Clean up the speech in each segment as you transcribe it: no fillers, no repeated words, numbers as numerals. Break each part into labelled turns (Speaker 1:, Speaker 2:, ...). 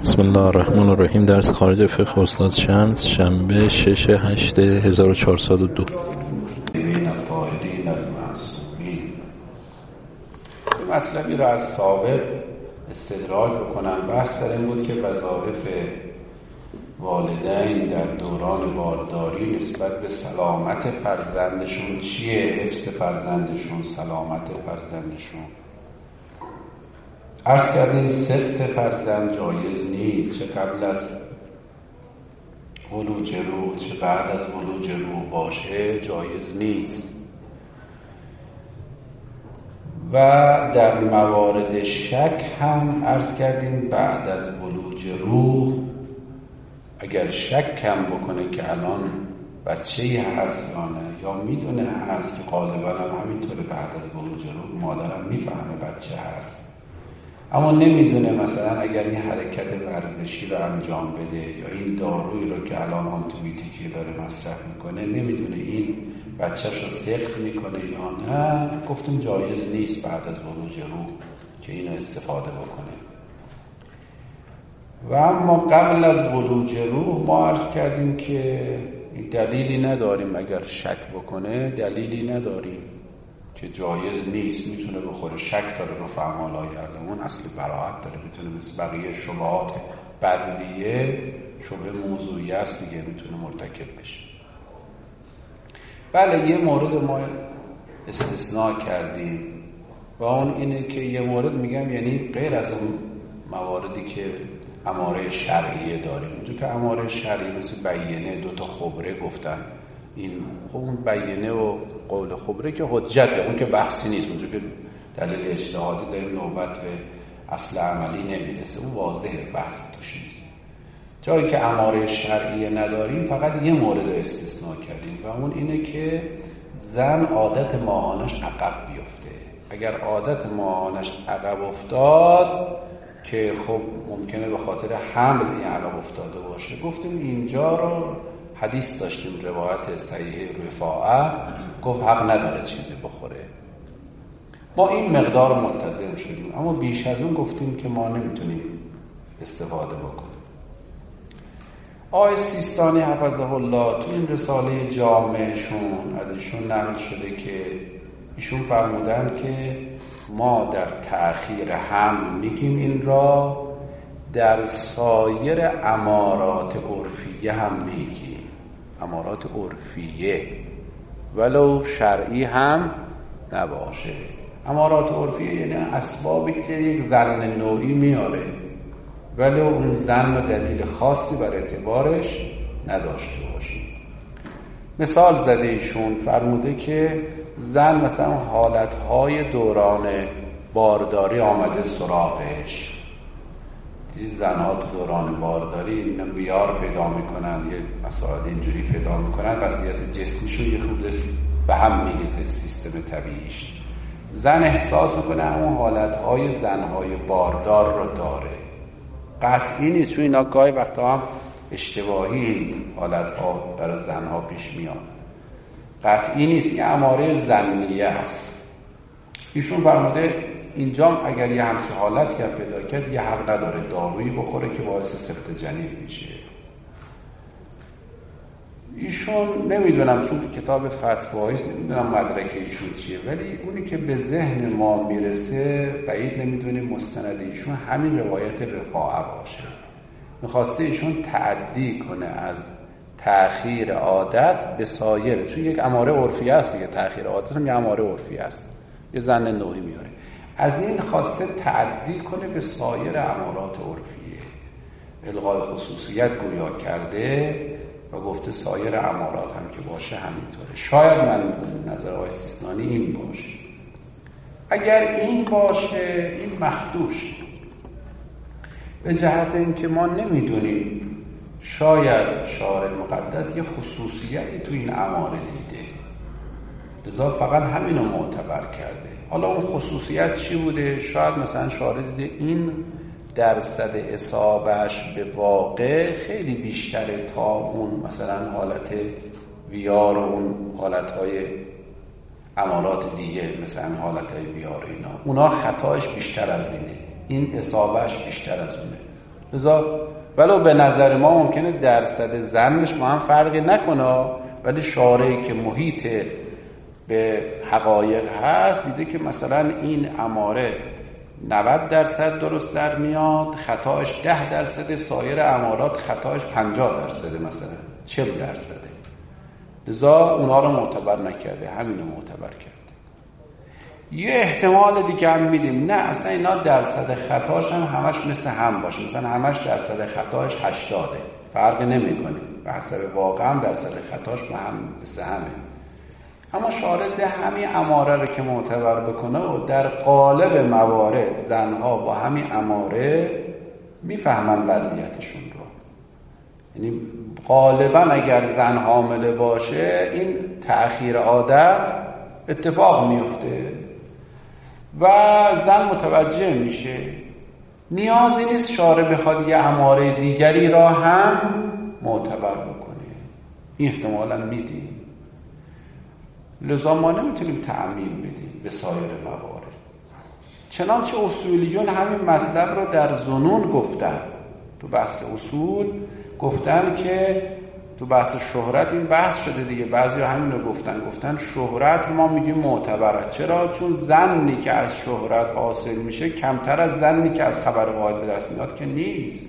Speaker 1: بسم الله الرحمن الرحیم. درس خارج فقه استاد شمس، شنبه 6/8/1402.
Speaker 2: بین الطاهرین المعصومین. مطلبی را از سابق استدراج بکنم. بحث در این بود که وظایف والدین در دوران بارداری نسبت به سلامت فرزندشون چیه؟ حفظ فرزندشون، سلامت فرزندشون. عرض کردیم سقط فرزند جایز نیست، چه قبل از ولوج روح چه بعد از ولوج روح باشه جایز نیست. و در موارد شک هم عرض کردیم بعد از ولوج روح اگر شک کم بکنه که الان بچه‌ای هست یا نه، یا میدونه هست که غالبا هم همینطوره، بعد از ولوج روح مادرم میفهمه بچه هست اما نمیدونه مثلا اگر این حرکت ورزشی رو انجام بده یا این دارویی رو که الان آنتیبیوتیکی داره مصرف میکنه نمیدونه این بچه‌ش رو سقط میکنه یا نه، گفتیم جایز نیست بعد از ولوج روح که اینو استفاده بکنه. و اما قبل از ولوج روح ما عرض کردیم که دلیلی نداریم، اگر شک بکنه دلیلی نداریم که جایز نیست، میتونه بخوره. شک داره رو فهم لا یعلمون، اصل براعت داره، میتونه مثل بقیه شبهات بدویه شبه موضوعی است دیگه، میتونه مرتکب بشه. بله یه مورد ما استثناء کردیم و اون اینه که یه مورد میگم یعنی غیر از اون مواردی که اماره شرعیه داریم، اونجا که اماره شرعی مثل بیینه، دوتا خبره گفتن، این خب اون بیینه و قول خبره که حجته، اون که بحثی نیست، اونجا که دلیل اجتهادی داریم نوبت به اصل عملی نمیرسه، اون واضحه بحث توش نیست. جایی که اماره شرعیه نداریم فقط یه مورد استثناء کردیم و اون اینه که زن عادت ماهانش عقب بیفته. اگر عادت ماهانش عقب افتاد که خب ممکنه به خاطر حمل این عقب افتاده باشه، گفتیم اینجا رو حدیث داشتیم روایت صحیح رفاعه گفت حق نداره چیزی بخوره. ما این مقدار ملتزم شدیم اما بیش از اون گفتیم که ما نمیتونیم استفاده بکنیم. آقای سیستانی حفظه الله تو این رساله جامعشون از ایشون نقل شده که ایشون فرمودن که ما در تأخیر حمل میگیم این را، در سایر امارات عرفیه هم میگیم، امارات عرفیه ولو شرعی هم نباشه. امارات عرفیه یعنی اسبابی که یک زن نوعی میاره ولی اون زن و دلیل خاصی بر اعتبارش نداشته باشه. مثال زده ایشون فرموده که زن مثلا حالتهای دوران بارداری آمده سراغش، زنها تو دوران بارداری بیار پیدا میکنن، یه مسائل اینجوری پیدا میکنن، وضعیت جسمیشون یه خود به هم میریزه سیستم طبیعیش. زن احساس میکنه همون حالتهای زنهای باردار رو داره. قطعی نیست، چون اینا گاهی وقتا هم اشتباهی این حالتها برای زنها پیش میاد، قطعی نیست، این اماره ظنیه است. ایشون فرموده اینجا اگر یه همچه حالتی پیدا کرد یه حق نداره دارویی بخوره که باعث سقط جنین میشه. ایشون نمیدونم چون تو کتاب فتواییش نمیدونم مدرک ایشون چیه، ولی اونی که به ذهن ما میرسه بعید نمیدونیم مستند ایشون همین روایت رفاعه باشه. میخواسته ایشون تعدی کنه از تأخیر عادت به سایر، چون یک اماره عرفیه است دیگه، تأخیر عادت هم یه اماره عرفیه است، یه زن نوعی میاره، از این خواسته تعدی کنه به سایر امارات عرفیه، الغای خصوصیت گویا کرده و گفته سایر امارات هم که باشه همینطوره. شاید من نظر آقای سیستانی این باشه. اگر این باشه این مخدوش، به جهت اینکه ما نمیدونیم، شاید شارع مقدس یه خصوصیتی تو این اماره دیده لذا فقط همینو معتبر کرده. حالا اون خصوصیت چی بوده؟ شاید مثلا شارع دیده این درصد اصابهش به واقع خیلی بیشتره تا اون مثلا حالت ویار و اون حالتهای امارات دیگه، مثلا حالتهای ویار اینا، اونا خطایش بیشتر از اینه، این اصابهش بیشتر از اونه. ولو به نظر ما ممکنه درصد زنش ما هم فرقی نکنه، ولی شارعی که محیط به حقایق هست دیده که مثلا این اماره 90% درست در میاد، خطاش 10%، سایر امارات خطاش 50%، مثلا 40%. لذا اونها رو معتبر نکرده، همین رو معتبر کرده. یه احتمال دیگه هم میدیم، نه اصلا اینا درصد خطاش هم همش مثل هم باشه، مثلا همش درصد خطاش 80، فرقی نمیکنه، به حسب واقع هم درصد خطاش با هم مثل همه. اما شارع همین اماره رو که معتبر بکنه و در قالب موارد زنها با همین اماره میفهمن وضعیتشون رو. یعنی غالبا اگر زن حامله باشه این تأخیر عادت اتفاق میفته و زن متوجه میشه، نیازی نیست شارع بخواد یه اماره دیگری را هم معتبر بکنه. این احتمالاً میدیم. لذا ما نمیتونیم تعمیم بدیم به سایر موارد. چنانچه اصولیون همین مطلب رو در ظنون گفتن، تو بحث اصول گفتن که تو بحث شهرت این بحث شده دیگه، بعضی همین رو گفتن شهرت ما میگیم معتبره. چرا؟ چون ظنی که از شهرت حاصل میشه کمتر از ظنی که از خبر واحد به دست میاد که نیست،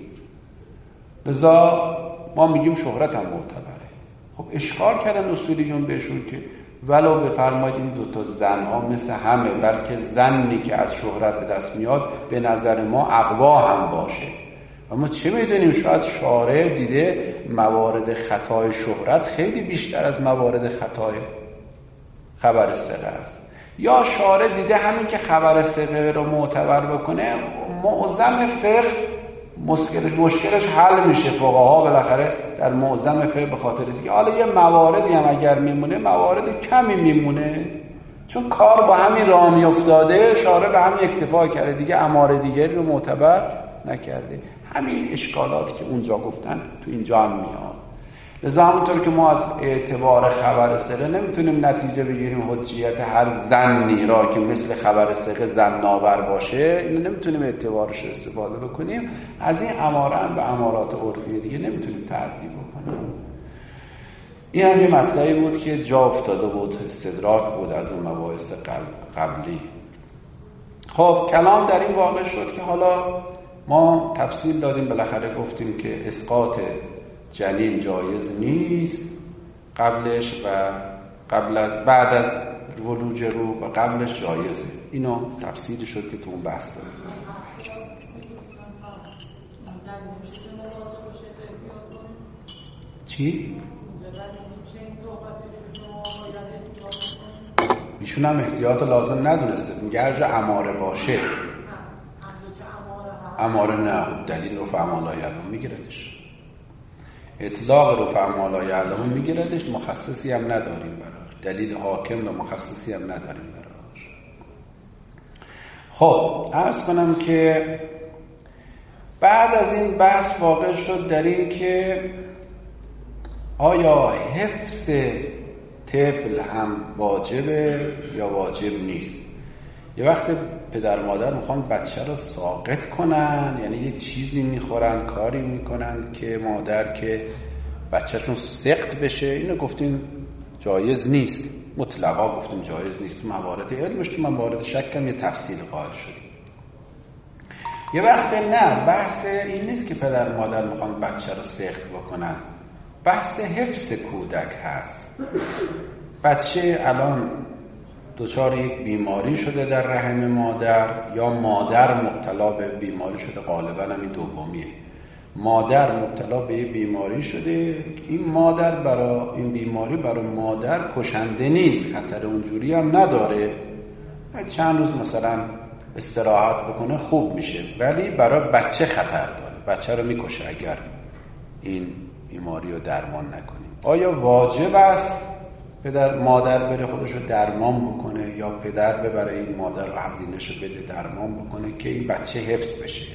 Speaker 2: لذا ما میگیم شهرت هم معتبره. خب اشکال کردن اصولیون بهشون که ولو بفرمایید این دوتا زنها مثل همه، بلکه زنی که از شهرت به دست میاد به نظر ما اقوا هم باشه. اما چه میدونیم، شاید شارع دیده موارد خطای شهرت خیلی بیشتر از موارد خطای خبر ثقه است، یا شارع دیده همین که خبر ثقه رو معتبر بکنه معظم فقه مشکلش حل میشه. فقها بالاخره در معظم فقه به خاطر دیگه حالا یه مواردی هم اگر میمونه، موارد کمی میمونه، چون کار با همین راه میافتاده، شارع به همین اکتفا کرده دیگه، اماره دیگری رو معتبر نکرده. همین اشکالاتی که اونجا گفتن تو اینجا هم میاد. لذا همونطور که ما از اعتبار خبر ثقه نمیتونیم نتیجه بگیریم حجیت هر زنی را که مثل خبر ثقه زن ناور باشه، اینو نمیتونیم اعتبارش استفاده بکنیم، از این اماره هم به امارات عرفی دیگه نمیتونیم تعدی بکنیم. این هم یه مطلبی بود که جا افتاده بود، استدراک بود از اون مباحث قبلی. خب کلام در این واقع شد که حالا ما تفصیل دادیم، بالاخره گفتیم که اسقاط جنین جایز نیست قبلش و بعد از ولوج روح و قبلش جایزه. اینو تفصیلی شد که تو اون بحث داریم. چی؟ ایشون هم احتیاط لازم ندونسته، میگه هر جا اماره باشه. اماره نه، دلیل رفع ما لا یعلم میگیردش، اطلاق رفع ما لا یعلم میگیردش، مخصصی هم نداریم براش، دلیل حاکم و مخصصی هم نداریم براش. خب عرض کنم که بعد از این بحث واقع شد در این که آیا حفظ طفل هم واجبه یا واجب نیست. یه وقت پدر مادر میخوان بچه رو ساقط کنن، یعنی یه چیزی میخورن، کاری میکنن که مادر که بچهشون سقط بشه، اینو گفتیم جایز نیست، مطلقا گفتیم جایز نیست. تو موارد علمش، تو موارد شکم یه تفصیل قائل شدیم. یه وقت نه، بحث این نیست که پدر مادر میخوان بچه رو سقط بکنن، بحث حفظ کودک هست. بچه الان دچار یک بیماری شده در رحم مادر، یا مادر مبتلا به بیماری شده، غالبا همین دومیه، مادر مبتلا به بیماری شده. این مادر برای این بیماری برای مادر کشنده نیست، خطر اونجوری هم نداره، چند روز مثلا استراحت بکنه خوب میشه، ولی برای بچه خطر داره، بچه رو میکشه اگر این بیماری رو درمان نکنیم. آیا واجب است پدر مادر بره خودش رو درمان بکنه، یا پدر ببره این مادر رو هزینه‌شو بده درمان بکنه که این بچه حفظ بشه؟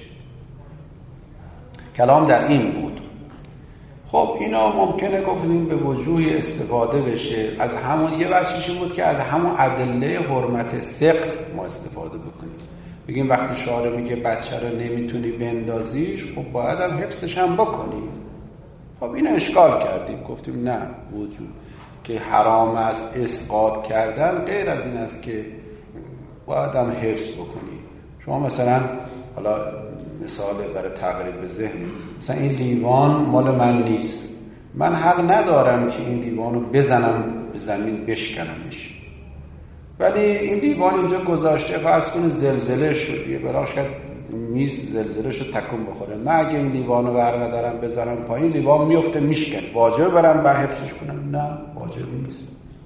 Speaker 2: کلام در این بود. خب اینا ممکنه گفتیم به وجوهی استفاده بشه، از همون یه بچه‌شی بود که از همون ادله حرمت سقط ما استفاده بکنیم. بگیم وقتی شارع میگه بچه رو نمیتونی بندازیش، خب باید هم حفظش هم بکنی. خب این اشکال کردیم، گفتیم نه، وجود که حرام است اسقاط کردن غیر از این است که باید هم حفظ بکنی. شما مثلا حالا مثال برای تقریب به ذهن، مثلا این لیوان مال من نیست، من حق ندارم که این لیوان رو بزنم به زمین بشکنمش، ولی این لیوان اینجا گذاشته، فرض کنید زلزله شد، برای شاید میز زلزله شد تکون بخوره، من اگه این لیوان رو بر ندارم بزنم پایین، لیوان میفته میشکنه، واجبه برم بر حفظش کنم؟ نه، واجب نیست.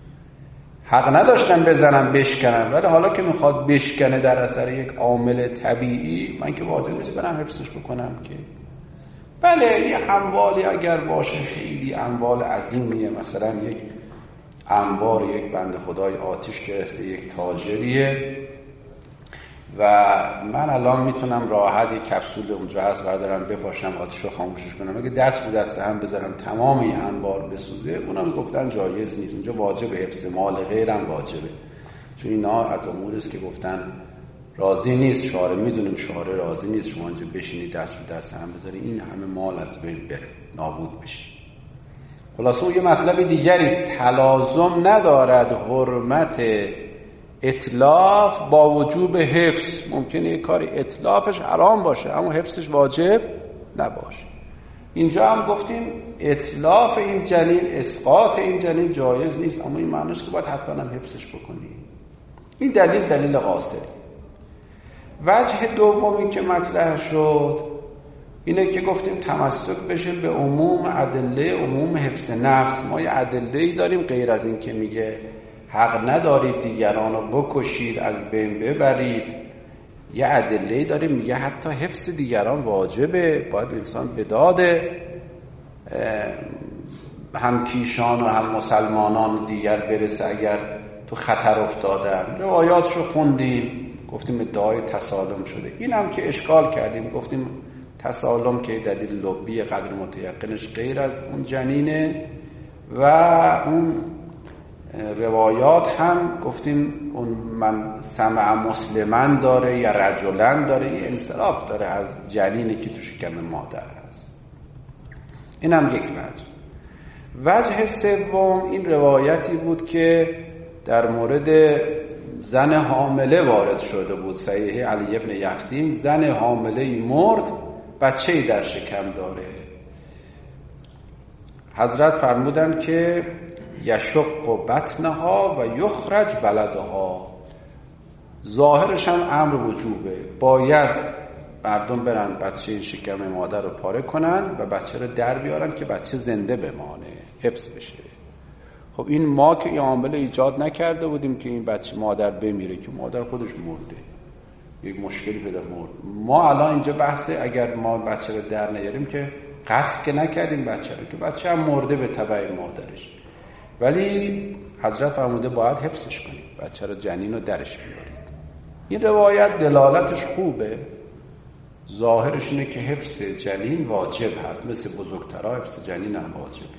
Speaker 2: حق نداشتم بزنم بشکنم، ولی حالا که میخواد بشکنه در اثر یک عامل طبیعی، من که واجب نیست برم حفظش بکنم که. بله یه اموالی اگر باشه خیلی اموال عظیمیه، مثلا یک انبار یک بنده خدای آتش گرفته یک تاجریه و من الان میتونم راحت یک کپسول اونجا هست بردارم بپاشم آتش رو خاموشش کنم، اگه دست به دست هم بذارم تمام این انبار بسوزه، اونم گفتن جایز نیست، اونجا واجب حفظ مال غیرم واجبه، چون اینا از اموری است که گفتن راضی نیست شارع، میدونیم شارع راضی نیست شما اینجا بشینید دست به دست هم بذاری این همه مال از بین بره، نابود بشه. خلاصه اون یه مطلب دیگری است، تلازم ندارد حرمت اتلاف با وجوب حفظ. ممکنه یک کاری اتلافش حرام باشه اما حفظش واجب نباشه. اینجا هم گفتیم اتلاف این جنین، اسقاط این جنین جایز نیست، اما این معنیش که باید حتما هم حفظش بکنی. این دلیل قاصری. وجه دومی که مطرح شد اینه که گفتیم تمسک بشه به عموم ادله، عموم حفظ نفس. ما یه ادله‌ای داریم غیر از این که میگه حق ندارید دیگران رو بکشید، از بین ببرید. یه ادله‌ای داریم میگه حتی حفظ دیگران واجبه، باید انسان به داد هم کیشان و هم مسلمانان دیگر برسه اگر تو خطر افتادن. روایاتشو خوندیم، گفتیم ادعای تسالم شده. این هم که اشکال کردیم، گفتیم تسالم که دلیل لبی قدر متیقنش غیر از اون جنینه و اون روایات هم گفتیم اون من سمع مسلمن داره یا رجلن داره، این انصراف داره از جنینی که تو شکم مادر هست. این هم یک وجه سوم این روایتی بود که در مورد زن حامله وارد شده بود، صحیح علی ابن یختیم، زن حامله مرد، بچه‌ای در شکم داره. حضرت فرمودن که یشق بطنها و یخرج ولدها. ظاهرش هم امر وجوبه، باید مردم برن بچه شکم مادر رو پاره کنن و بچه رو در بیارن که بچه زنده بمانه، حفظ بشه. خب این ما که عامل ایجاد نکرده بودیم که این بچه مادر بمیره، که مادر خودش مرده، یک مشکلی پیدا مرد. ما الان اینجا بحثه اگر ما بچه رو در نیاریم که قتل که نکردیم بچه رو، که بچه هم مرده به تبع مادرش، ولی حضرت فرموده باید حفظش کنیم، بچه رو جنین رو درش بیارید. این روایت دلالتش خوبه، ظاهرش اینه که حفظ جنین واجب هست، مثل بزرگترها حفظ جنین هم واجبه.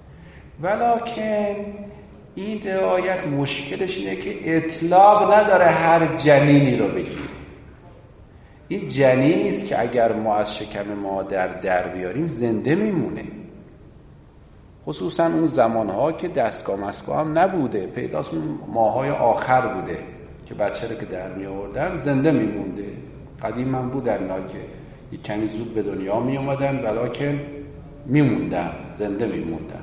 Speaker 2: ولکن این روایت مشکلش اینه که اطلاق نداره هر جنینی رو بگیریم. این جنینی است که اگر ما از شکم مادر در بیاریم زنده میمونه، خصوصا اون زمانها که دستگاه مسگاه هم نبوده، پیداست ماهای آخر بوده که بچه رو که در می آوردن زنده میمونده. قدیم هم بودن اینا که یک کمی زود به دنیا می اومدن ولکن میموندن، زنده میموندن.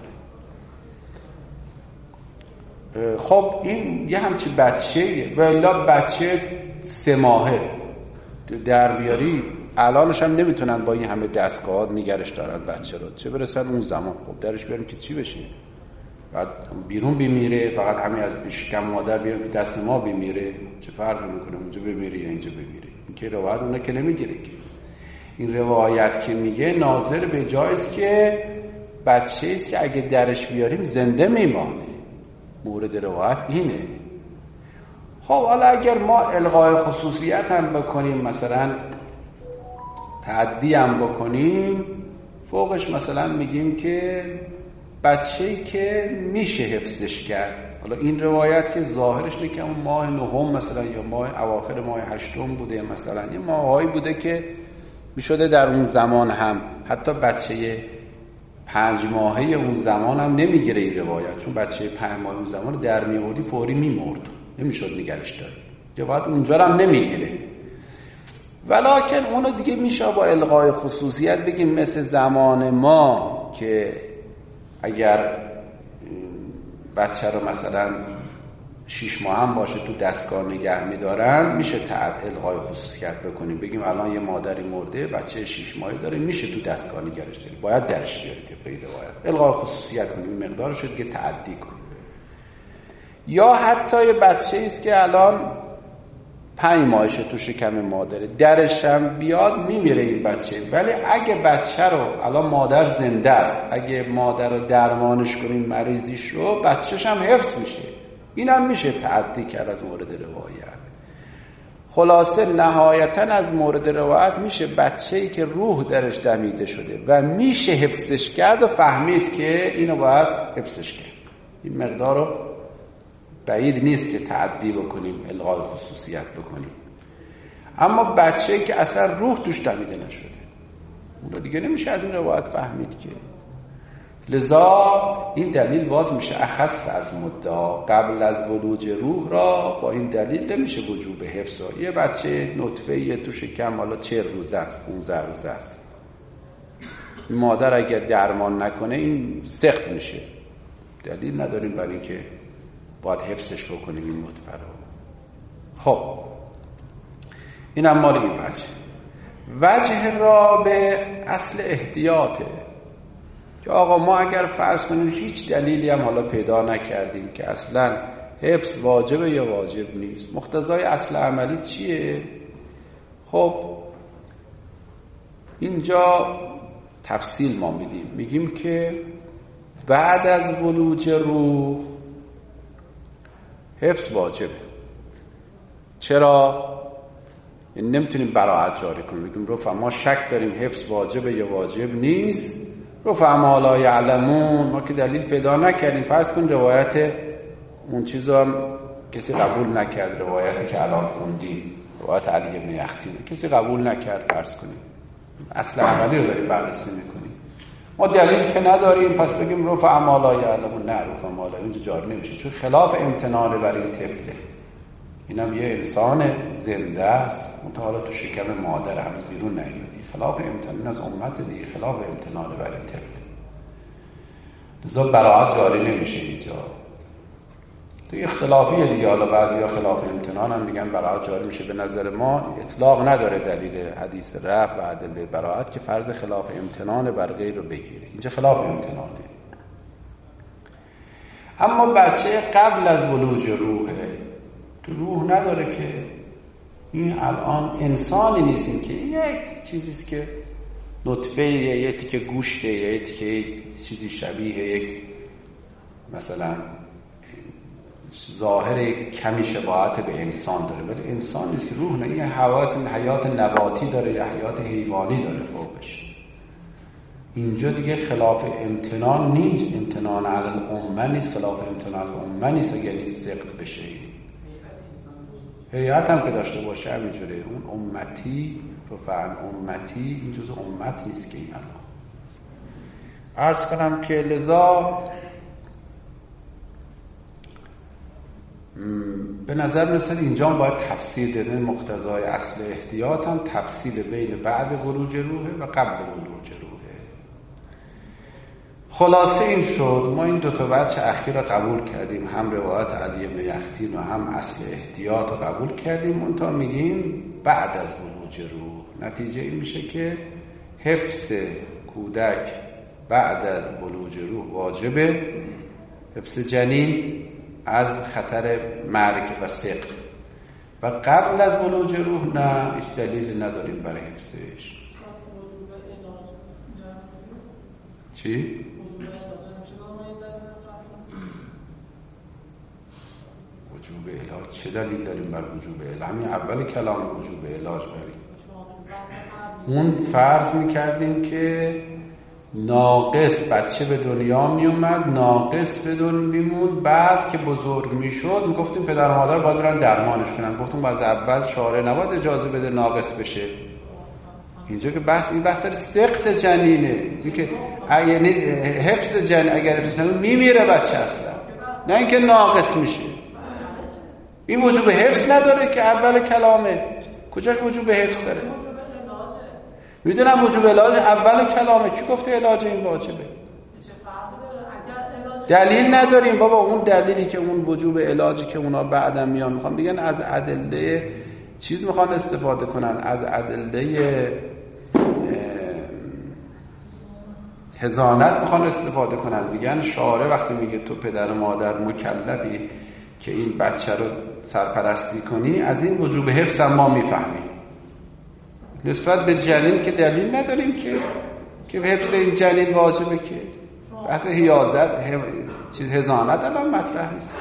Speaker 2: خب این یه همچی بچه و الا بچه 3 ماهه در بیاری، الانش هم نمیتونن با این همه دستگاه نگرش دارن بچه رو، چه برسن اون زمان. خب درش بیاریم که چی بشه؟ بعد بیرون بمیره، فقط همین از شکم مادر بیاریم که دست ما بمیره، چه فرق میکنه اونجا بمیره یا اینجا بمیره؟ این که روایت اونه که نمیگیره. این روایت که میگه ناظر به جایست که بچه ایست که اگه درش بیاریم زنده میمانه، مورد روایت اینه. خب حالا اگر ما الغای خصوصیت هم بکنیم، مثلا تعدی هم بکنیم، فوقش مثلا میگیم که بچه‌ای که میشه حفظش کرد، حالا این روایت که ظاهرش اینه که اون ماه نهم مثلا یا ماه اواخر ماه هشتم بوده، مثلا یه ماهایی بوده که میشده در اون زمان هم حتی بچه 5 ماهه اون زمان هم نمیگیره این روایت، چون بچه 5 ماهه اون زمان در میوردی فوری میمرد، نمیشد نگرش داری، روایت اونجا هم نمیگیره. ولکن اونو دیگه میشه با الغای خصوصیت بگیم مثل زمان ما که اگر بچه رو مثلا 6 ماه هم باشه تو دستگاه نگه میدارن، میشه الغای خصوصیت بکنیم، بگیم الان یه مادری مرده بچه 6 ماهه داره، میشه تو دستگاه نگرش داری، باید درش بیاری طبق این روایت، الغای خصوصیت کنیم، مقدارش رو دیگه تعدی کن. یا حتی یه بچه ایست که الان 5 ماهشه تو شکم مادره، درش هم بیاد میمیره این بچه، ولی اگه بچه رو الان مادر زنده است، اگه مادر رو درمانش کنیم مریضیش رو، بچهش هم حفظ میشه، این هم میشه تعدی کرد از مورد روایت. خلاصه نهایتا از مورد روایت میشه بچه‌ای که روح درش دمیده شده و میشه حفظش کرد و فهمید که اینو باید حفظش کرد، این مقدار رو بعید نیست که تعدی بکنیم، الغای خصوصیت بکنیم. اما بچه‌ای که اصلا روح توش دمیده نشده، اون دیگه نمیشه از این روایت فهمید که. لذا این دلیل باز میشه اخص از مدعا، قبل از ولوج روح را با این دلیل نمیشه وجوب حفظ. یه بچه نطفه تو شکم حالا 40 روزه است، 15 روزه است، مادر اگر درمان نکنه این سخت میشه، دلیل نداریم برای اینکه باید حفظش بکنیم این نطفه رو. خب این هم مال این وجه را به اصل احتیاطه که آقا ما اگر فرض کنیم هیچ دلیلی هم حالا پیدا نکردیم که اصلا حفظ واجبه یا واجب نیست، مقتضای اصل عملی چیه؟ خب اینجا تفصیل ما میدیم، میگیم که بعد از ولوج روح حفظ واجبه. چرا؟ نمیتونیم براعت جاری کنیم بگیم رفع ما شک داریم حفظ واجبه یا واجب نیست، رفع ما لا یعلمون، ما که دلیل پیدا نکردیم. فرض کن روایت اون چیزو هم کسی قبول نکرد، روایتی که الان خوندیم، روایت علی بن یختین کسی قبول نکرد، فرض کنیم اصل عملی رو داریم بررسی میکنیم، ما دلیل که نداریم، پس بگیم رفع ما لا یعلمون. نه، رفع ما لا اینجا جاری نمیشه، چون خلاف امتنانه برای این طفله. اینم یه انسان زنده است، متحالا تو شکم مادر هنوز بیرون نیومده، خلاف امتنان از امت دیگه، خلاف امتنانه برای این طفله. لذا براعت جاری نمیشه اینجا. تو اختلافیه دیگه، حالا بعضیا خلاف امتنان هم میگن براعت جاری میشه. به نظر ما اطلاق نداره دلیل حدیث رفع و ادله براعت که فرض خلاف امتنان بر غیر رو بگیره، اینجا خلاف امتنانه. اما بچه قبل از ولوج روحه، تو روح نداره که، این الان انسانی نیست، این که یک چیزیست که نطفه، یه تیکه گوشته، یه تیکه چیزی شبیه یک مثلا ظاهر کمی شباهت به انسان داره، ولی انسان نیست که روح نه، این حیات نباتی داره یا حیات حیوانی داره فوقش. اینجا دیگه خلاف امتنان نیست، امتنان علی الامه نیست، خلاف امتنان الامه نیست اگر این سقط بشه. هیئت هم که داشته باشه همینجوره، اون امتی رفعن امتی این جزء امت نیست که این الان عرض کنم که. لذا به نظر میرسد اینجا باید تفصیل داده، مقتضای اصل احتیاط هم تفصیل بین بعد ولوج روحه و قبل ولوج روحه. خلاصه این شد ما این دوتا بچه اخیر رو قبول کردیم، هم روایت علی بن یختین و هم اصل احتیاط رو قبول کردیم، منتها میگیم بعد از ولوج روح. نتیجه این میشه که حفظ کودک بعد از ولوج روح واجبه، حفظ جنین از خطر مرگ و سقط، و قبل از ولوج روح نه، هیچ دلیل نداریم برای حفظش. چی؟ وجوب علاج چه دلیل داریم بر وجوب علاج؟ همین اول کلام وجوب علاج بریم. اون فرض میکردیم که ناقص بچه به دنیا می اومد، ناقص به دنیا میموند. بعد که بزرگ میشد میگفتیم پدر و مادر باید برن درمانش کنن. گفتیم از اول شارع نباید اجازه بده ناقص بشه. اینجا که این بحث سقط جنینه، اینکه یعنی حفظ جنین، اگر حفظ جنین میمیره بچه اصلا، نه اینکه ناقص میشه. این وجوب حفظ نداره که اول کلامه. کجاش وجوب حفظ داره؟ میدونم وجوب علاج اول کلامه. کی گفته علاج این واجبه؟ دلیل نداریم بابا. اون دلیلی که اون وجوب علاجی که اونا بعدم میان میخوان بگن از ادله چیز میخوان استفاده کنن، از ادله حضانت میخوان استفاده کنن. میگن شارع وقتی میگه تو پدر و مادر مکلفی که این بچه رو سرپرستی کنی، از این وجوب حفظ هم ما میفهمیم. نسبت به جنین که دلیل نداریم که حفظ این جنین واجبه. که بحث حیازت چیز حضانت الان مطرح نیست.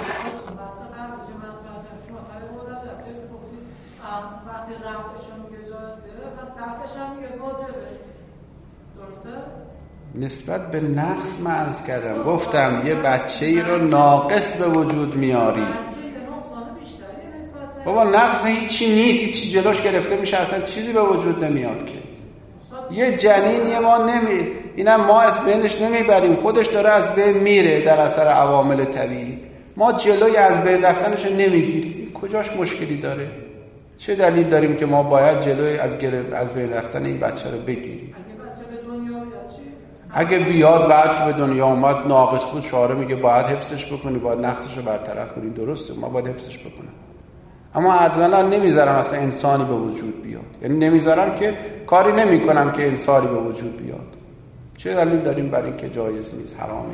Speaker 2: نسبت به نقص من عرض کردم، گفتم یه بچه ای رو ناقص به وجود میاری. بابا نقص هیچی نیست، هیچی جلوش گرفته میشه، اصلا چیزی به وجود نمیاد که. یه جنینی ما اینم ما از بینش نمیبریم، خودش داره از بین میره در اثر عوامل طبیعی. ما جلوی از بین رفتنش نمیگیریم. کجاش مشکلی داره؟ چه دلیل داریم که ما باید جلوی از بین رفتن این بچه رو بگیریم؟ اگه بیاد بعد که به دنیا اومد ناقص بود، شارع میگه باید حفظش بکنی، باید نقصش رو برطرف کنی. درسته، ما باید حفظش بکنیم. اما عدلا نمیذارم اصلا انسانی به وجود بیاد. یعنی نمیذارم که کاری نمیکنم که انسانی به وجود بیاد. چه دلیل داریم برای اینکه جایز نیست، حرامه؟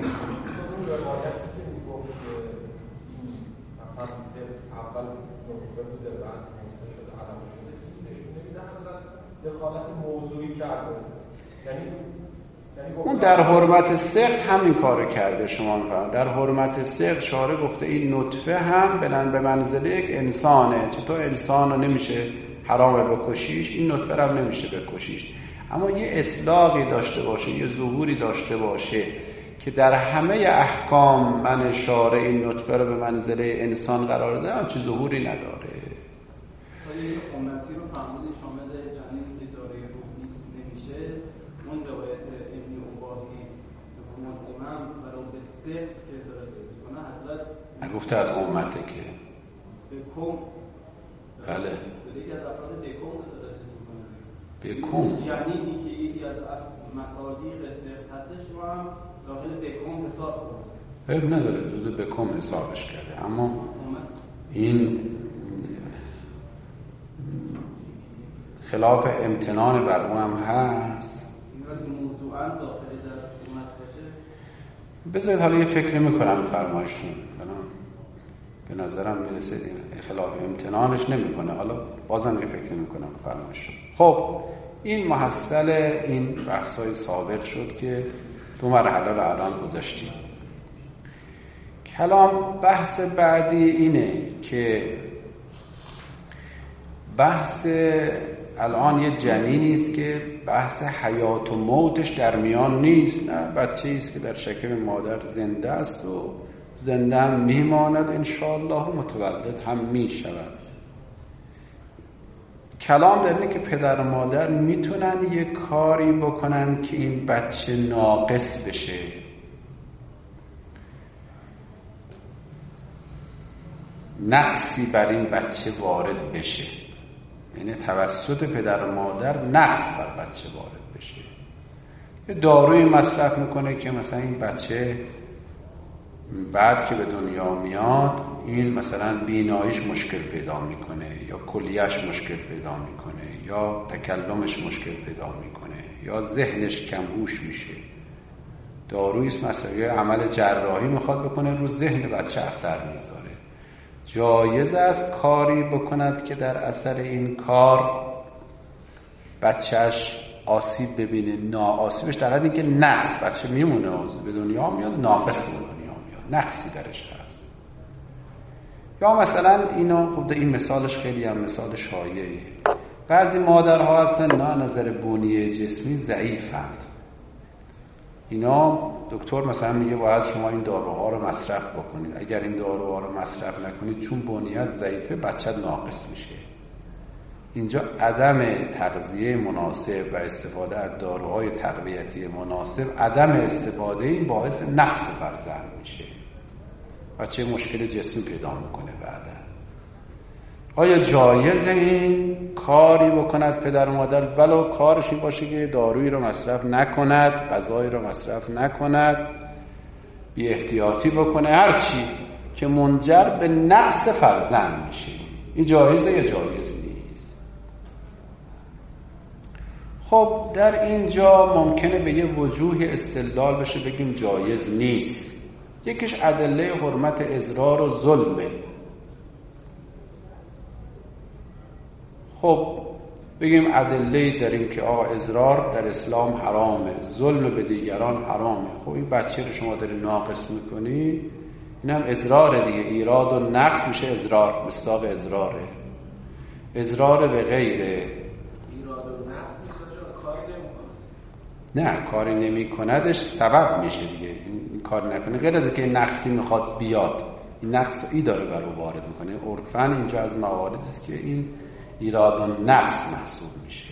Speaker 2: اون در حرمت سقط همین کارو کرده. شما میفهمید در حرمت سقط شارع گفته این نطفه هم به منزله یک انسانه. چطور انسان رو نمیشه حرامه بکشیش، این نطفه رو هم نمیشه بکشیش. اما یه اطلاقی داشته باشه، یه ظهوری داشته باشه که در همه احکام من شارع این نطفه رو به منزله انسان قرار ده، همچی ظهوری نداره.
Speaker 3: امتی رو فهمیده شامل جنینی که داره روح نیست نمیشه. اون روایت ابن عباهی امام برای به سقط که داره کنه حضرت
Speaker 2: نگفته از امته که
Speaker 3: بکن.
Speaker 2: بله
Speaker 3: دیگه از افراد بکن داره کنه.
Speaker 2: بکن
Speaker 3: جنینی که یکی از مصادیق سقط هستش رو هم داخل بکن حساب کنه.
Speaker 2: عیب نداره، جزء بکن حسابش کرده. اما این خلاف امتنان بر او هم هست.
Speaker 3: موضوعاً داخل در امت باشه.
Speaker 2: بذارید حالا یه فکری میکنم فرمایشتون. به نظرم میرسه خلاف امتنانش نمیکنه. حالا بازم یه فکری میکنم فرمایشتون. خب این محصل این بحثای سابق شد که دو مرحله رو الان گذاشتیم. کلام بحث بعدی اینه که بحث الان یه جنینی است که بحث حیات و موتش در میان نیست. نه، بچه‌ای است که در شکم مادر زنده است و زنده هم میماند انشاءالله، متولد هم میشود. کلام در اینه که پدر و مادر میتونن یه کاری بکنن که این بچه ناقص بشه. نقصی بر این بچه وارد بشه، یعنی توسط پدر و مادر نقص بر بچه وارد بشه. یه داروی مصرف میکنه که مثلا این بچه بعد که به دنیا میاد این مثلا بیناییش مشکل پیدا میکنه، یا کلیهش مشکل پیدا میکنه، یا تکلمش مشکل پیدا میکنه، یا ذهنش کم‌هوش میشه. دارویی مثلا یه عمل جراحی میخواد بکنه، رو ذهن بچه اثر میذاره. جایز است کاری بکند که در اثر این کار بچهش آسیب ببینه. آسیبش در حدی که نقص، بچه میمونه به دنیا میاد ناقص به دنیا میاد، نقصی درش هست. یا مثلا خب این مثالش خیلی هم مثال شایعه. بعضی مادرها هستن نه نظر بنیه جسمی ضعیفند، اینا دکتر مثلا میگه باید شما این داروها رو مصرف بکنید، اگر این داروها رو مصرف نکنید چون بنیاد ضعیفه بچت ناقص میشه. اینجا عدم تغذیه مناسب و استفاده از داروهای تقویتی مناسب، عدم استفاده این باعث نقص فرزند میشه. بچه مشکل جسمی پیدا میکنه بعدا. آیا جایز این کاری بکند پدر و مادر ولو کارش این باشه که دارویی رو مصرف نکند، غذایی رو مصرف نکند، بی احتیاطی بکنه، هرچی که منجر به نقص فرزند میشه؟ این جایزه یا جایز نیست؟ خب در اینجا ممکنه به یه وجوه استدلال بشه بگیم جایز نیست. یکیش ادله حرمت اضرار و ظلمه. خب بگیم ادله داریم که آقا اضرار در اسلام حرامه، ظلم به دیگران حرامه. خب این بچه رو شما داری ناقص میکنی، این هم اضراره دیگه. ایراد و نقص میشه اضرار، مصداق اضراره. اضرار به غیره.
Speaker 3: ایراد و نقص میشه کار نمیکنه.
Speaker 2: نه کاری نمی کندش سبب میشه دیگه. این کار نکنه غیر از که نقصی میخواد بیاد، این نقصی داره برای وارد میکنه. عرفاً اینجا از مواردی است که این ایراد و نقص محسوب میشه.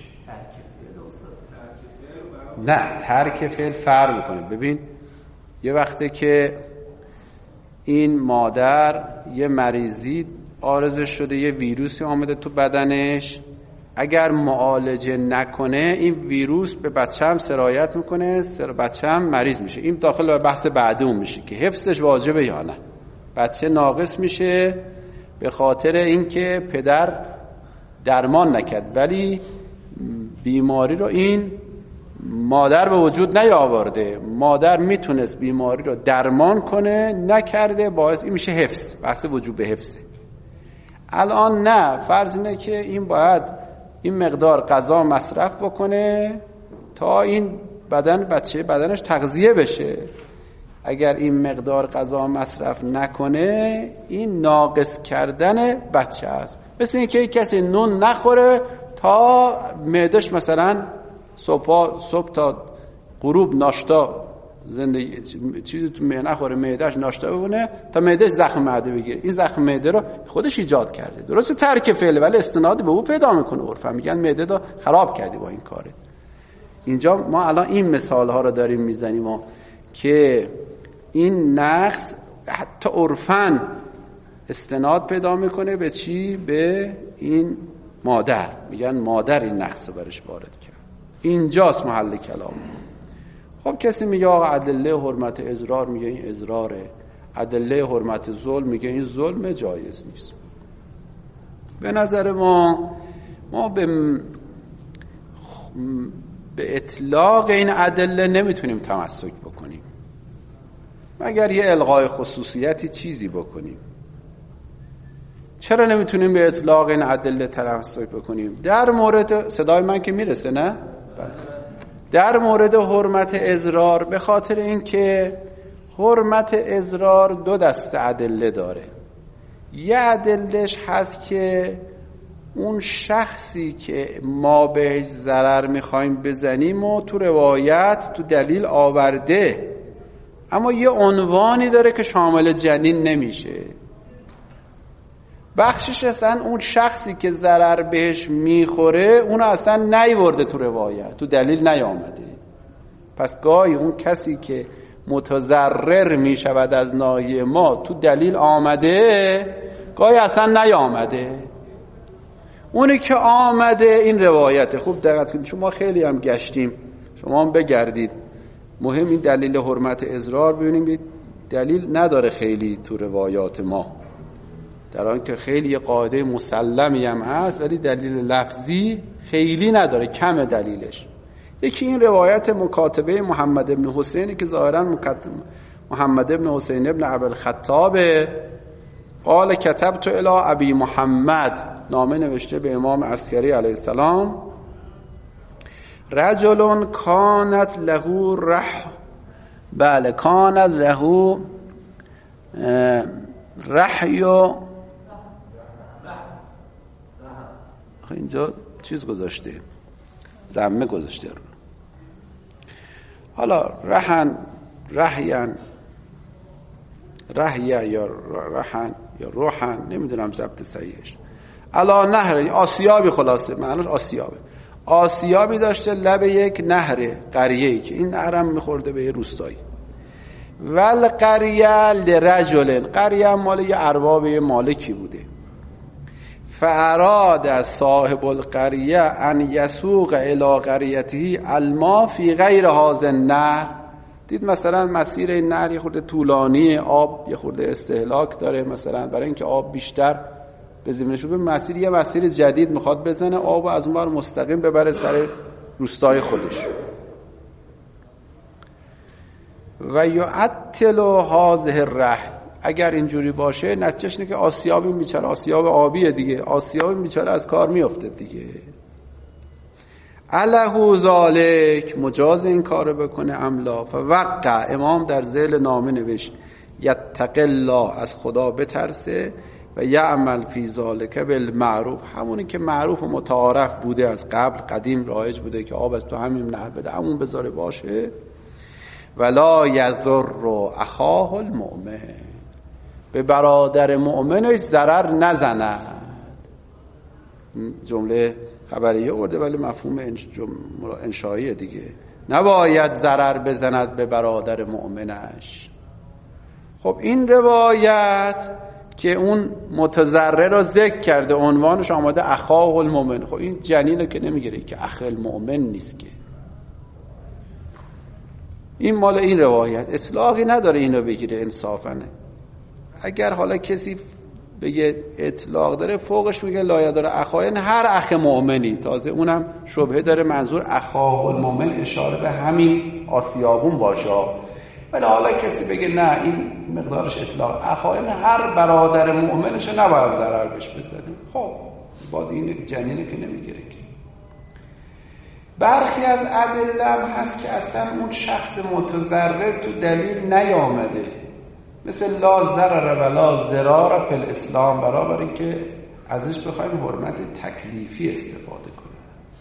Speaker 2: نه ترک فعل فرق میکنه. ببین یه وقته که این مادر یه مریضی عارض شده، یه ویروسی آمده تو بدنش، اگر معالجه نکنه این ویروس به بچه هم سرایت میکنه، بچه هم مریض میشه. این داخل بحث بعدی اون میشه که حفظش واجبه یا نه. بچه ناقص میشه به خاطر اینکه پدر درمان نکرد، ولی بیماری رو این مادر به وجود نیاورده. مادر میتونست بیماری رو درمان کنه، نکرده، باعث این میشه حفظ، بحث وجوب حفظه. الان نه، فرض اینه که این باید این مقدار غذا مصرف بکنه تا این بچه بدنش تغذیه بشه. اگر این مقدار غذا مصرف نکنه این ناقص کردن بچه است. مثل این که کسی نون نخوره تا معدهش مثلا صبح تا غروب ناشتا زندگی چیزی تو نخوره، معدهش ناشتا ببونه تا معدهش زخم معده بگیره. این زخم معده رو خودش ایجاد کرده. درسته ترک فعله ولی استناد به او پیدا میکنه. عرفا میگن معده رو خراب کردی با این کارت. اینجا ما الان این مثال ها رو داریم میزنیم که این نقص حتی عرفاً استناد پیدا میکنه به چی؟ به این مادر. میگن مادر این نقص رو برش وارد کرد. اینجاست محل کلام. خب کسی میگه آقا ادله حرمت اضرار، میگه این اضراره. ادله حرمت ظلم، میگه این ظلم، جایز نیست. به نظر ما به اطلاق این ادله نمیتونیم تمسک بکنیم مگر یه الغای خصوصیتی چیزی بکنیم. چرا نمیتونیم به اطلاق این ادله تمسک بکنیم؟ در مورد صدای من که میرسه نه؟ در مورد حرمت اضرار، به خاطر اینکه حرمت اضرار دو دسته ادله داره. یه ادلهش هست که اون شخصی که ما بهش ضرر میخوایم بزنیم و تو روایت تو دلیل آورده، اما یه عنوانی داره که شامل جنین نمیشه. بخشش اصلا اون شخصی که ضرر بهش میخوره اون اصلا نیورده تو روایت، تو دلیل نیامده. پس گاهی اون کسی که متضرر میشود از ناحیه ما تو دلیل آمده، گاهی اصلا نیامده. اونی که آمده این روایته. خوب دقت کنید، شما خیلی هم گشتیم، شما هم بگردید. مهم این دلیل حرمت اضرار ببینیم دلیل نداره خیلی تو روایات ما، در آن که خیلی یه قاعده مسلمی هم هست ولی دلیل لفظی خیلی نداره، کم دلیلش. یکی این روایت مکاتبه محمد ابن حسینی که ظاهرا محمد ابن حسین ابن ابوالخطاب قال کتبت الی ابی محمد، نامه نوشته به امام عسکری علیه السلام، رجل کانت له کانت له رحی. اینجا چیز گذاشته، ضمه گذاشته. حالا رحیه یا رحن یا روحن، نمیدونم ضبط صحیحش. علا نهر، آسیابی، خلاصه معناش آسیابی داشته لب یک نهر، قریه‌ای که این نهرم میخورده به یه روستایی. ول قریه لرجل، قریه مال یه ارباب یه مالکی بوده. فاراد صاحب القریه ان یسوق الی قریته الماء فی غیر هذا النهر. دید مثلا مسیر این نهر یه خورده طولانی، آب یه خورده استهلاک داره، مثلا برای اینکه آب بیشتر به زمینش بره، یه مسیر جدید میخواد بزنه، آب از اون بر مستقیم ببره سر روستای خودش. و یعطل هذه الرحل، اگر اینجوری باشه نتیجهش اینه که آسیابی بیچاره، آسیاب آبیه دیگه، آسیابی بیچاره از کار میافته دیگه. علیه ذالک، مجاز این کارو بکنه املا. فوقع، امام در ذیل نامه نوشت یتق الله، از خدا بترسه، و یعمل فی ذالک بالمعروف، همونی که معروف و متعارف بوده از قبل، قدیم رایج بوده که آب از تو همین نهر بده، همون بذاره باشه. ولا یضر اخاه المؤمن، به برادر مؤمنش ضرر نزند. جمله خبریه ارده ولی مفهوم انشاییه دیگه. نباید ضرر بزند به برادر مؤمنش. خب این روایت که اون متضرر رو ذکر کرده، عنوانش آماده اخاه المؤمن. خب این جنین رو که نمیگیره که اخ المؤمن نیست که، این مال این روایت اطلاقی نداره اینو بگیره انصافا. اگر حالا کسی بگه اطلاق داره، فوقش میگه لایدار اخاه، یعنی هر اخ مؤمنی، تازه اونم شبهه داره منظور اخاه المؤمن اشاره به همین آسیابون باشه. ولی حالا کسی بگه نه این مقدارش اطلاق اخاه، یعنی هر برادر مؤمنش نباید ضرر بهش بزنه. خب باز این جنینه که نمیگیره که. برخی از ادله هست که اصلا اون شخص متضرر تو دلیل نیامده، مثل لا ضرر ولا ضرار فی الاسلام، برابر این که ازش بخوایم حرمت تکلیفی استفاده کنیم.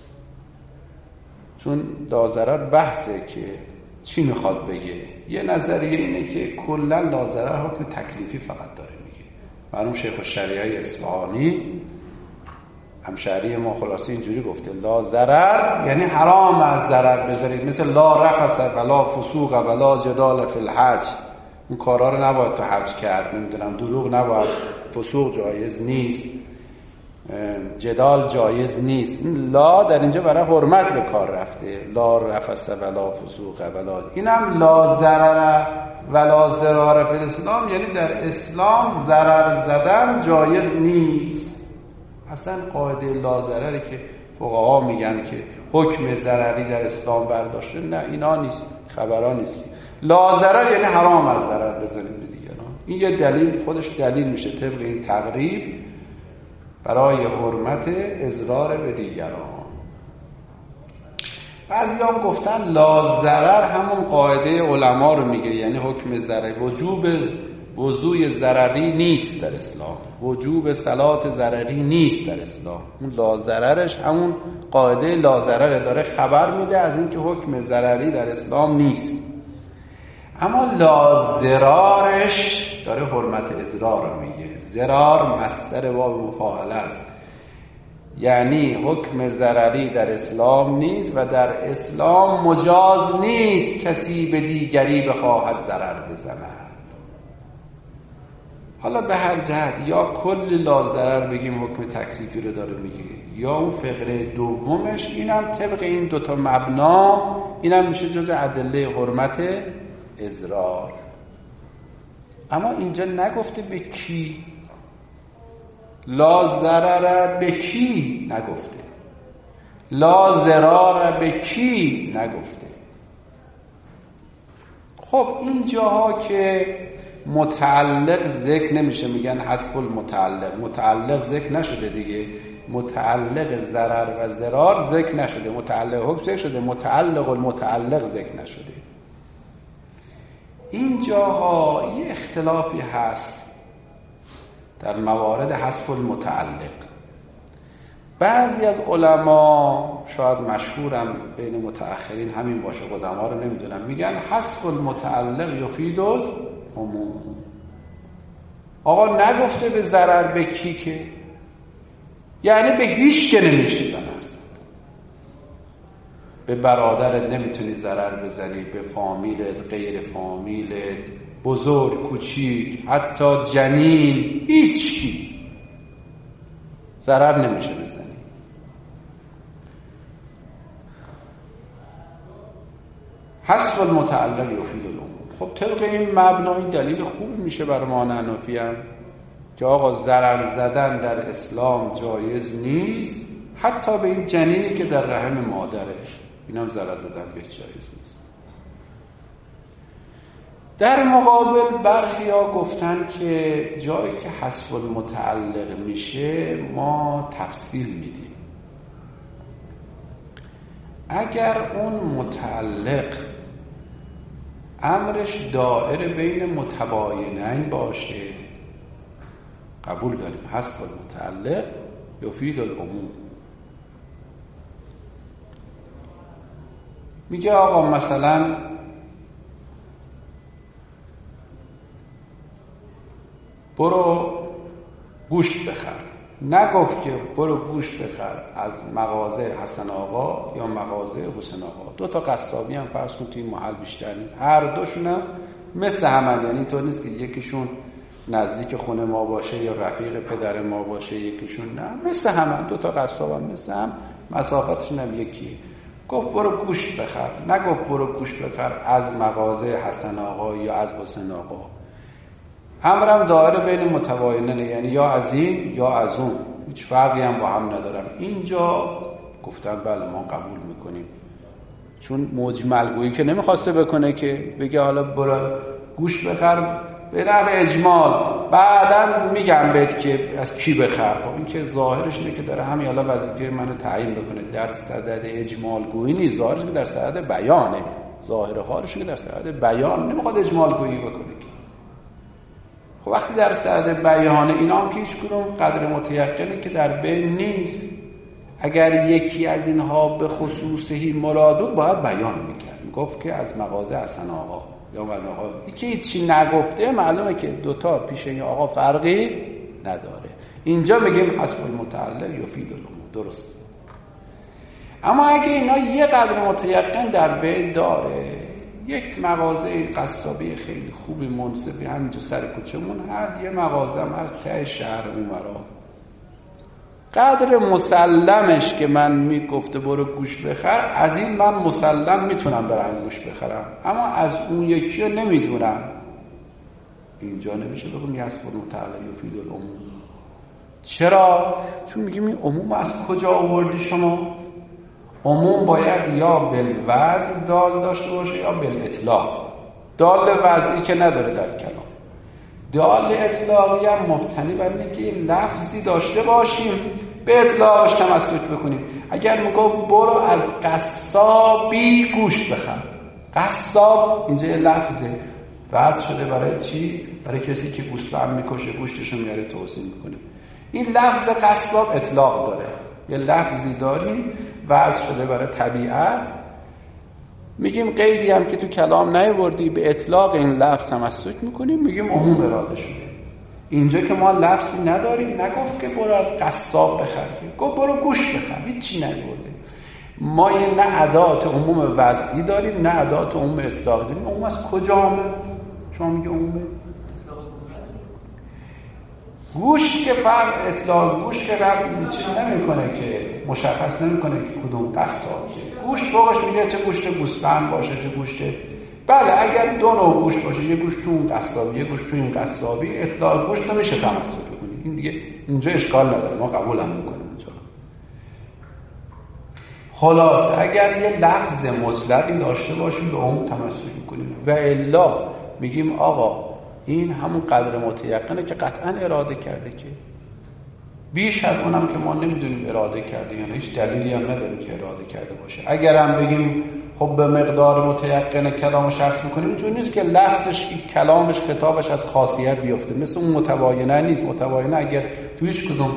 Speaker 2: چون لا ضرر بحثه که چی میخواد بگه. یه نظریه اینه که کلا لا ضرر حکم تکلیفی فقط داره میگه. معلوم شیخ الشریعه اصفهانی همشهری ما خلاصه اینجوری گفته لا ضرر یعنی حرام از ضرر بذارید، مثل لا رفث ولا فسوق ولا جدال فی الحج، اون کارا رو نباید تو حج کرد، نمیدونم دروغ نباید، فسوق جایز نیست، جدال جایز نیست. این لا در اینجا برای حرمت به کار رفته، لا رفث ولا فسوق ولا، اینم لا ضرر ولا ضرار فی الاسلام، یعنی در اسلام ضرر زدن جایز نیست. اصلا قاعده لا ضرری که فقها میگن که حکم ضرری در اسلام برداشته، نه اینا نیست، خبرها نیست. لا ضرر یعنی حرام از ضرر بزنید به دیگران. این یه دلیل، خودش دلیل میشه طبق این تقریب برای حرمت اضرار به دیگران. بعضی هم گفتن لا ضرر همون قاعده علما رو میگه، یعنی حکم ضرری، وجوب وضوء ضرری نیست در اسلام، وجوب صلات ضرری نیست در اسلام. اون لا ضررش همون قاعده لا ضرر داره خبر میده از اینکه حکم ضرری در اسلام نیست. اما لا ضرارش داره حرمت اضرار رو میگه. ضرار مصدر واو مفاعله است، یعنی حکم ضرری در اسلام نیست و در اسلام مجاز نیست کسی به دیگری بخواهد ضرر بزند. حالا به هر جهت یا کل لا ضرر بگیم حکم تکلیفی رو داره میگه، یا اون فقره دومش اینم طبق این دوتا مبنا اینم میشه جز ادله حرمت اضرار. اما اینجا نگفته به کی، لا ضرر به کی نگفته، لا ضرار به کی نگفته. خب این جاها که متعلق ذکر نمیشه، میگن حذف المتعلق، متعلق ذکر نشده دیگه، متعلق ضرر و ضرار ذکر نشده، متعلق حکم ذکر شده، متعلق المتعلق ذکر نشده. این جاها یه اختلافی هست در موارد حذف المتعلق. بعضی از علما، شاید مشهورم بین متأخرین همین باشه، قدما رو نمیدونم، میگن حذف المتعلق یفید العموم. آقا نگفته به ضرر به کی که، یعنی به هیچ که نمیشه ضرر زد. به برادرت نمیتونی ضرر بزنی، به فامیلت، غیر فامیلت، بزرگ، کوچیک، حتی جنین، هیچکی ضرر نمیشه بزنی. حذف المتعلق یفید العموم. خب طبق این مبنا این دلیل خوب میشه برای ما حنفی هم که آقا ضرر زدن در اسلام جایز نیست، حتی به این جنینی که در رحم مادره، اینم ضرر زدن بهش جایز نیست. در مقابل برخیا گفتن که جایی که حذف المتعلق میشه ما تفصیل میدیم. اگر اون متعلق امرش دائره بین متباینین باشه قبول داریم حذف المتعلق یفید العموم. میگه آقا مثلا برو گوشت بخر، نگفت که برو گوشت بخر از مغازه حسن آقا یا مغازه حسین آقا. دو تا قصابی هم فرض کن تو این محل بیشتر نیست، هر دوشون هم مثل هم، یعنی تو نیست که یکیشون نزدیک خونه ما باشه یا رفیق پدر ما باشه یکیشون نه، مثل هم، دو تا قصاب هم مثل هم، مسافتشون هم یکی. گفت برو گوشت بخر، نگفت برو گوشت بخر از مغازه حسن آقا یا از حسین آقا. امرم دائره بین متباینه، یعنی یا از این یا از اون، هیچ فرقی هم با هم ندارم. اینجا گفتن بله ما قبول میکنیم، چون مجمل گویی که نمیخواسته بکنه که بگه حالا برو گوشت بخر به نحو اجمال، بعدن میگم بهت که از کی بخر. خب این که ظاهرش اینه که داره همین حالا وظیفه منو تعیین بکنه، در صدد اجمال گویی نیست، ظاهرش که در صدد بیانه، ظاهر حالش که در صدد بیان، نمیخواد اجمال گویی بکنه. خب وقتی در صدد بیانه، اینا هم که هیچ کدوم قدر متیقنه که در بین نیست. اگر یکی از اینها به خصوصی مراد بود باید بیان میکرد، میگفت که از مغازه حسن آقا یا از آقا. یکی هیچی نگفته معلومه که دوتا پیش این آقا فرقی نداره. اینجا میگیم حذف المتعلق یفید العموم، درست. اما اگه اینا یه قدر متیقن در بین داره، یک مغازه قصابی خیلی خوبی منصفی همینجا سر کوچمون هست، یه مغازه هم از ته شهر اونورا، قدر مسلمش که من میگفته برو گوش بخر، از این من مسلم میتونم برم گوش بخرم، اما از اون یکی رو نمیدونم. اینجا نمیشه بگم حذف المتعلق یفید العموم. چرا؟ چون میگیم این عموم از کجا آوردی شما؟ عموم باید یا بالوضع دال داشته باشه یا بالاطلاق. دال وضعی که نداره در کلام، دال اطلاقی هم مبتنی بر اینه که لفظی داشته باشیم به اطلاقش تمسک بکنیم. اگر میگم برو از قصابی گوشت بخر، قصاب اینجا یه لفظه وضع شده برای چی؟ برای کسی که گوسفند میکشه گوشتشو میاره توزیع میکنه. این لفظ قصاب اطلاق داره، یه لفظی داریم وضع شده برای طبیعت. میگیم قیدی هم که تو کلام نیاوردی به اطلاق این لفظ تمسک میکنیم، میگیم عموم اراده شده. اینجا که ما لفظی نداریم، نگفت که برو از قصاب بخر، گفت برو گوشت بخر، هیچی نیاورده. ما یه نه ادات عموم وضعی داریم نه ادات عموم اطلاقی داریم. عموم از کجا آمد؟ شما میگه عمومه گوشت که فرق اطلاق گوشت که رب چیز نمیکنه که مشخص نمیکنه که کدوم قصابه. گوشت فوقش میگه چه گوشت گوسفند باشه چه گوشت. بله اگر دو نوع گوشت باشه، یه گوشت تو اون قصابی یه گوشت تو این قصابی، اطلاق گوشت رو میشه تمسک کنید. این دیگه اینجا اشکال نداره، ما قبول هم میکنیم اینجا. خلاص اگر یه لفظ مطلقی داشته باشیم به اون تمسک میکنیم و الا میگیم آقا این همون قدر متیقنه که قطعا اراده کرده، که بیش از اونم که ما نمیدونیم اراده کرده، یعنی هیچ دلیلی هم نداره که اراده کرده باشه. اگر هم بگیم خب به مقدار متیقن کلامو شخص میکنیم، اینجوری نیست که لفظش کلامش خطابش از خاصیت بیفته، مثل اون متباینه نیست. متباینه اگر تو هیچ کدوم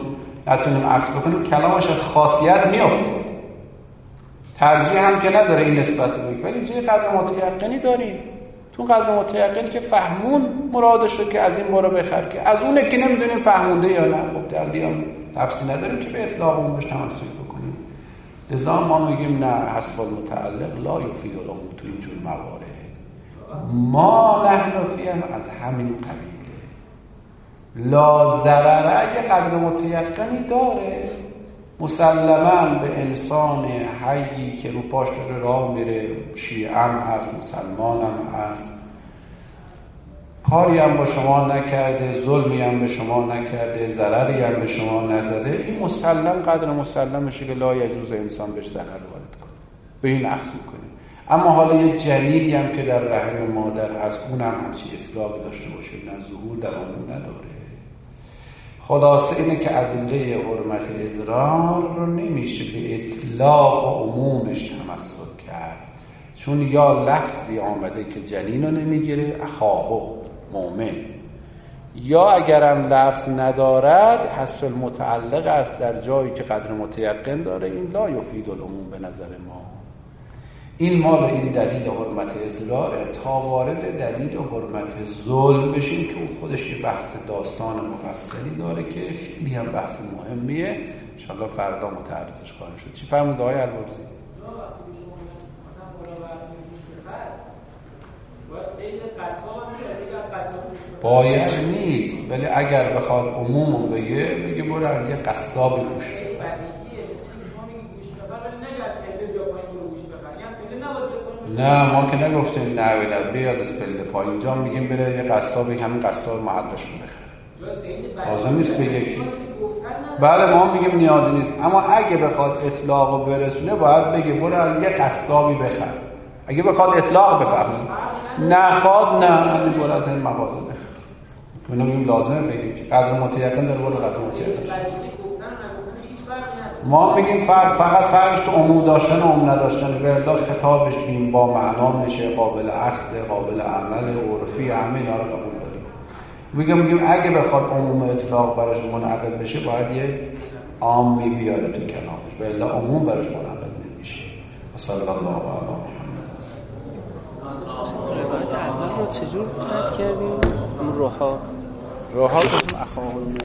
Speaker 2: نتونیم عکس بکنیم کلامش از خاصیت میافته. ترجیح هم که نداره این نسبت بگیم، ولی جای قدر متیقنی داریم. تو قدر متیقنی که فهمون مرادش رو که از این بارا بخر، که از اونه که نمیدونیم فهمونده یا نه، خب دلیلی هم تفصیل نداریم که به اطلاق اون بهش تمسک بکنیم. لذا ما میگیم نه، حسب المتعلق لا یفید العموم تو اینجور موارد. ما نحن فیم از همین قبیله. لا ضرره اگه قدر متیقنی داره، مسلماً به انسان حیی که رو پاش داره راه میره، شیعه هم هست، مسلمان هم هست، کاری هم با شما نکرده، ظلمی هم به شما نکرده، ضرری هم به شما نزده، این مسلم قدر مسلمشه که لا یجوز انسان بهش ضرر وارد کنه، به این عکس میکنه. اما حالا یه جنینی هم که در رحم مادر هست، اونم همچی اطلاقی داشته باشه، نه ظهور در اون نداره. خلاصه اینه که ادله حرمت اضرار رو نمیشه به اطلاق و عمومش تمسک کرد، چون یا لفظی آمده که جنین رو نمیگیره اخاهو مومن، یا اگرم لفظ ندارد حذف المتعلق است در جایی که قدر متیقن داره، این لا یفید العموم به نظر ما. این ما به این دلیل حرمت اضراره تا وارد دلیل حرمت ظلم بشیم که اون خودش یه بحث داستان مفصلی داره که خیلی هم بحث مهمیه، انشاءالله فردا متعرضش خواهیم شد. چی فرمود آقای الورزی؟ باید نیست، ولی اگر بخواد عموم بگه برو از یه قصابی گوش نه، ما که نگفتیم نه بیاد از پله پایین، اینجا میگیم بره یه قصابی همین قصاب محلشون بخره، لازم نیست بگه کی. بله ما میگیم نیازی نیست، اما اگه بخواد اطلاقو برسونه باید بگه برو از یه قصابی بخر. اگه بخواد اطلاق بفهمه، نخواد نه همین برو از این مغازه بخر. اونو میگیم لازمه بگیم که قدر متیقن داره، برو قدر متیقن. ما میگیم فقط فرقش تو عموم داشتن و عموم نداشتن، به ارداخت خطابش بیم با معنا میشه، قابل اخذ، قابل عمل، عرفی، همه اینا رو قبول داریم. میگیم اگه بخواد عموم اطلاق براش منعقد بشه باید یه عامی بیاره تو کلامش، به الا عموم براش منعقد نمیشه. صلی الله علی محمد.
Speaker 4: روایت اول رو چجور رد کردیم؟ اون روحا
Speaker 2: گفتم اخواه